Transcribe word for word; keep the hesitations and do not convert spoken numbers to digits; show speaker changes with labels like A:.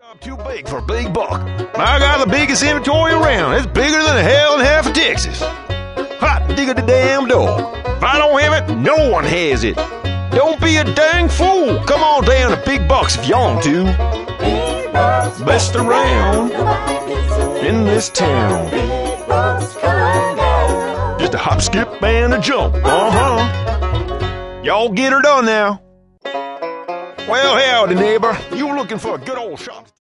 A: I'm too big for a big buck. I got the biggest inventory around. It's bigger than hell and half of Texas. Hot diggity damn dog. If I don't have it, no one has it. Don't be a dang fool. Come on down to Big Bucks if you want to. Best around in this town. Just a hop, skip, and a jump. Uh-huh. Y'all get her done now. Well, howdy, neighbor. You looking for a good old shot?